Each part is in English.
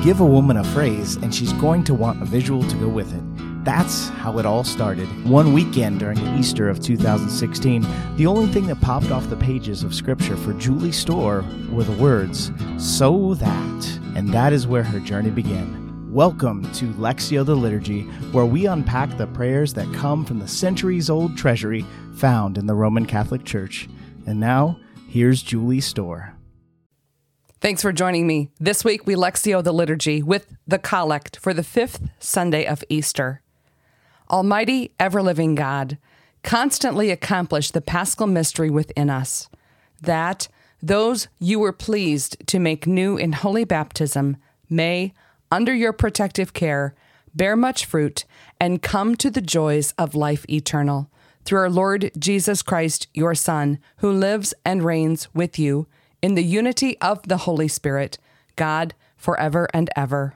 give a woman a phrase, and she's going to want a visual to go with it. That's how it all started. One weekend during Easter of 2016, the only thing that popped off the pages of Scripture for Julie Storr were the words, "so that," and that is where her journey began. Welcome to Lectio the Liturgy, where we unpack the prayers that come from the centuries-old treasury found in the Roman Catholic Church. And now, here's Julie Storr. Thanks for joining me. This week, we Lectio the Liturgy with the Collect for the 5th Sunday of Easter. Almighty, ever-living God, constantly accomplish the Paschal mystery within us, that those you were pleased to make new in holy baptism may, under your protective care, bear much fruit and come to the joys of life eternal, through our Lord Jesus Christ, your Son, who lives and reigns with you in the unity of the Holy Spirit, God, forever and ever.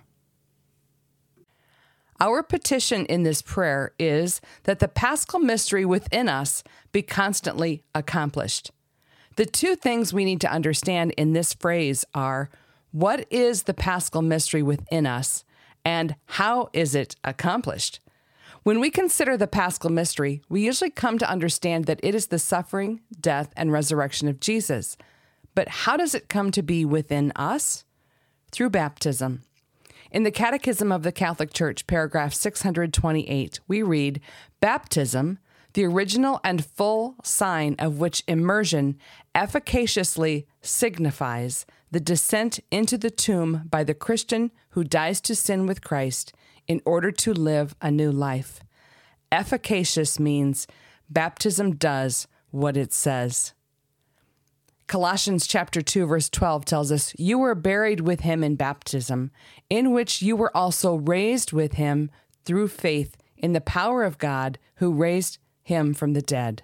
Our petition in this prayer is that the Paschal mystery within us be constantly accomplished. The two things we need to understand in this phrase are, what is the Paschal mystery within us, and how is it accomplished? When we consider the Paschal mystery, we usually come to understand that it is the suffering, death, and resurrection of Jesus. But how does it come to be within us? Through baptism. In the Catechism of the Catholic Church, paragraph 628, we read, "Baptism, the original and full sign of which immersion efficaciously signifies the descent into the tomb by the Christian who dies to sin with Christ in order to live a new life." Efficacious means baptism does what it says. Colossians chapter 2, verse 12 tells us, "You were buried with him in baptism, in which you were also raised with him through faith in the power of God who raised him from the dead."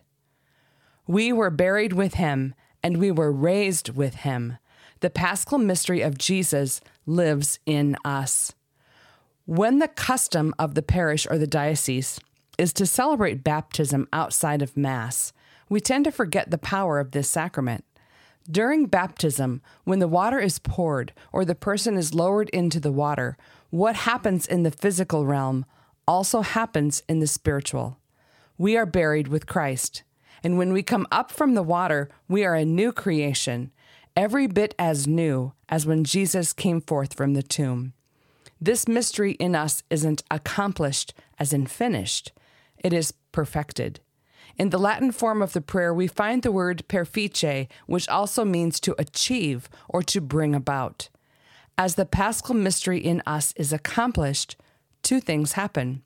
We were buried with him, and we were raised with him. The Paschal mystery of Jesus lives in us. When the custom of the parish or the diocese is to celebrate baptism outside of Mass, we tend to forget the power of this sacrament. During baptism, when the water is poured or the person is lowered into the water, what happens in the physical realm also happens in the spiritual. We are buried with Christ, and when we come up from the water, we are a new creation, every bit as new as when Jesus came forth from the tomb. This mystery in us isn't accomplished as in finished, it is perfected. In the Latin form of the prayer, we find the word perfice, which also means to achieve or to bring about. As the Paschal mystery in us is accomplished, two things happen.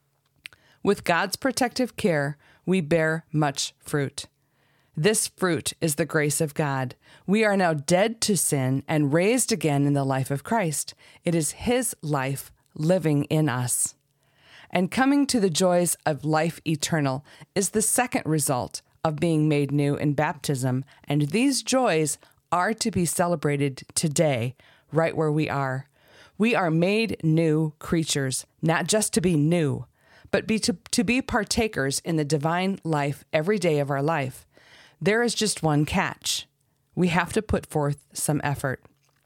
With God's protective care, we bear much fruit. This fruit is the grace of God. We are now dead to sin and raised again in the life of Christ. It is His life living in us. And coming to the joys of life eternal is the second result of being made new in baptism, and these joys are to be celebrated today, right where we are. We are made new creatures, not just to be new, but to be partakers in the divine life every day of our life. There is just one catch. We have to put forth some effort.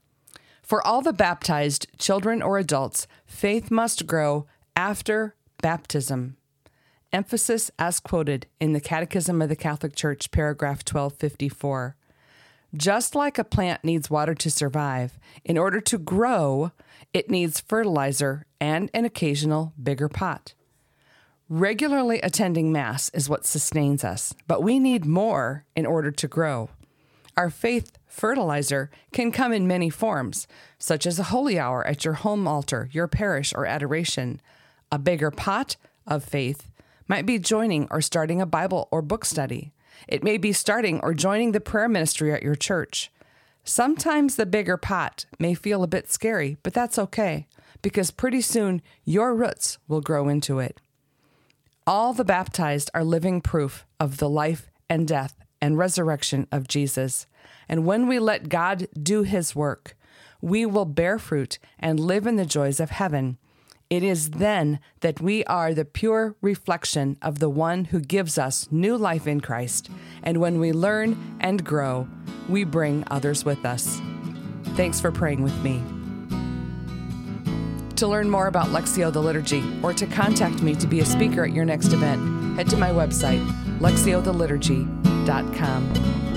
For all the baptized, children or adults, faith must grow after baptism. Emphasis as quoted in the Catechism of the Catholic Church, paragraph 1254. Just like a plant needs water to survive, in order to grow, it needs fertilizer and an occasional bigger pot. Regularly attending Mass is what sustains us, but we need more in order to grow. Our faith fertilizer can come in many forms, such as a holy hour at your home altar, your parish, or adoration. A bigger pot of faith might be joining or starting a Bible or book study. It may be starting or joining the prayer ministry at your church. Sometimes the bigger pot may feel a bit scary, but that's okay, because pretty soon your roots will grow into it. All the baptized are living proof of the life and death and resurrection of Jesus. And when we let God do His work, we will bear fruit and live in the joys of heaven. It is then that we are the pure reflection of the one who gives us new life in Christ. And when we learn and grow, we bring others with us. Thanks for praying with me. To learn more about Lectio the Liturgy or to contact me to be a speaker at your next event, head to my website, lectiothe liturgy.com.